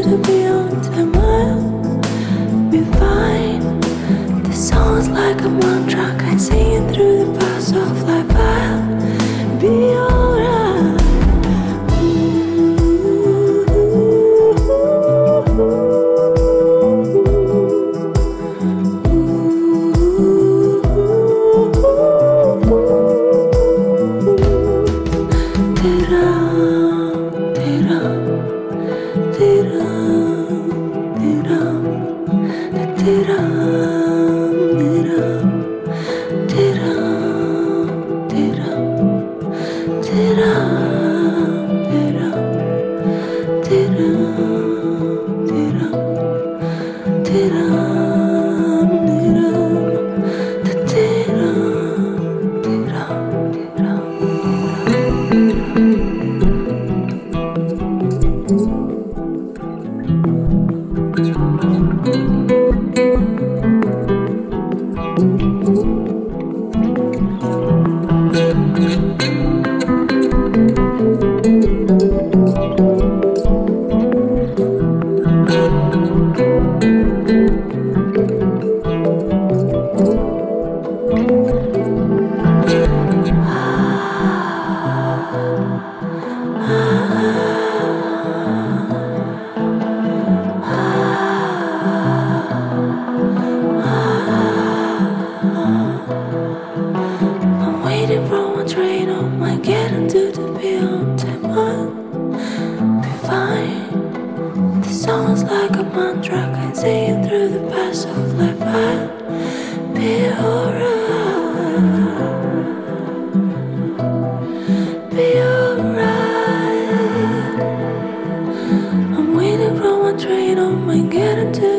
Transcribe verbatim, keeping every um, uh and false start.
to be on time, I'll be fine. This song's like a mantra, I sing it through the paths of life. I'll be alright. I'm waiting for my train, oh my, getting to the be on time. I'll be fine. This song's like a mantra, I say it through the paths of life. I'll be alright. Be alright. I'm waiting for my train, oh my, getting to